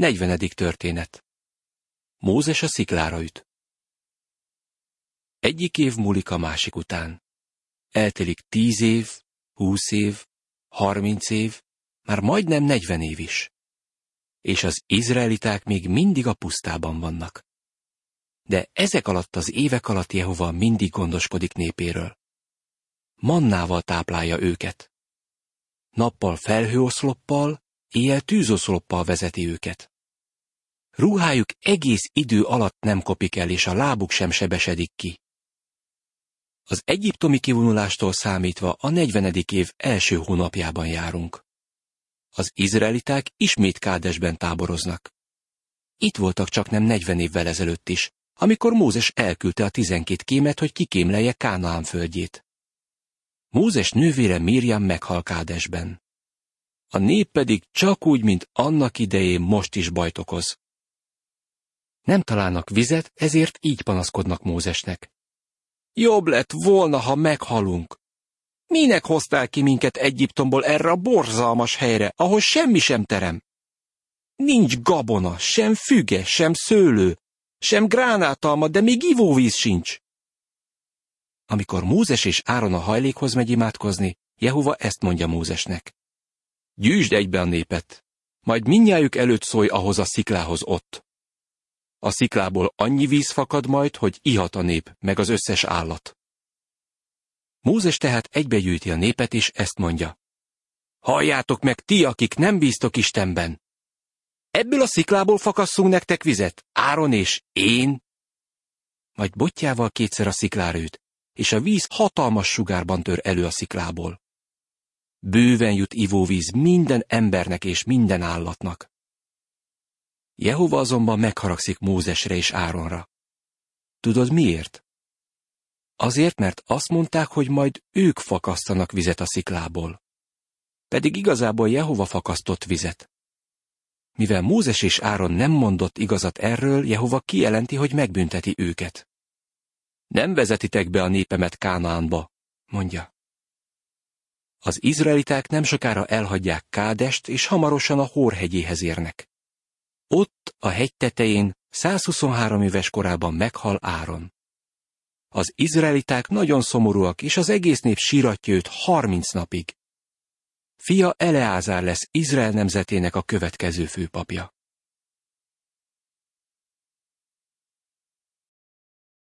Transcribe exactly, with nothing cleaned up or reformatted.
Negyvenedik történet. Mózes a sziklára üt. Egyik év múlik a másik után. Eltelik tíz év, húsz év, harminc év, már majdnem negyven év is. És az izraeliták még mindig a pusztában vannak. De ezek alatt az évek alatt Jehova mindig gondoskodik népéről. Mannával táplálja őket. Nappal felhőoszloppal, éjjel tűzoszloppal vezeti őket. Ruhájuk egész idő alatt nem kopik el, és a lábuk sem sebesedik ki. Az egyiptomi kivonulástól számítva a negyvenedik év első hónapjában járunk. Az izraeliták ismét Kádesben táboroznak. Itt voltak csaknem negyven évvel ezelőtt is, amikor Mózes elküldte a tizenkét kémet, hogy kikémlelje Kánaán földjét. Mózes nővére Mirjam meghal Kádesben. A nép pedig csak úgy, mint annak idején most is bajt okoz. Nem találnak vizet, ezért így panaszkodnak Mózesnek. Jobb lett volna, ha meghalunk. Minek hoztál ki minket Egyiptomból erre a borzalmas helyre, ahol semmi sem terem? Nincs gabona, sem füge, sem szőlő, sem gránátalma, de még ivóvíz sincs. Amikor Mózes és Áron a hajlékhoz megy imádkozni, Jehova ezt mondja Mózesnek. Gyűjtsd egybe a népet, majd mindnyájuk előtt szólj ahhoz a sziklához ott. A sziklából annyi víz fakad majd, hogy ihat a nép, meg az összes állat. Mózes tehát egybegyűjti a népet, és ezt mondja. Halljátok meg ti, akik nem bíztok Istenben! Ebből a sziklából fakasszunk nektek vizet, Áron és én? Majd botjával kétszer a sziklára üt, és a víz hatalmas sugárban tör elő a sziklából. Bőven jut ivóvíz minden embernek és minden állatnak. Jehova azonban megharagszik Mózesre és Áronra. Tudod miért? Azért, mert azt mondták, hogy majd ők fakasztanak vizet a sziklából. Pedig igazából Jehova fakasztott vizet. Mivel Mózes és Áron nem mondott igazat erről, Jehova kijelenti, hogy megbünteti őket. Nem vezetitek be a népemet Kánaánba, mondja. Az izraeliták nem sokára elhagyják Kádest, és hamarosan a Hór hegyéhez érnek. Ott, a hegy tetején, százhuszonhárom éves korában meghal Áron. Az izraeliták nagyon szomorúak, és az egész nép síratja őt harminc napig. Fia Eleázár lesz Izrael nemzetének a következő főpapja.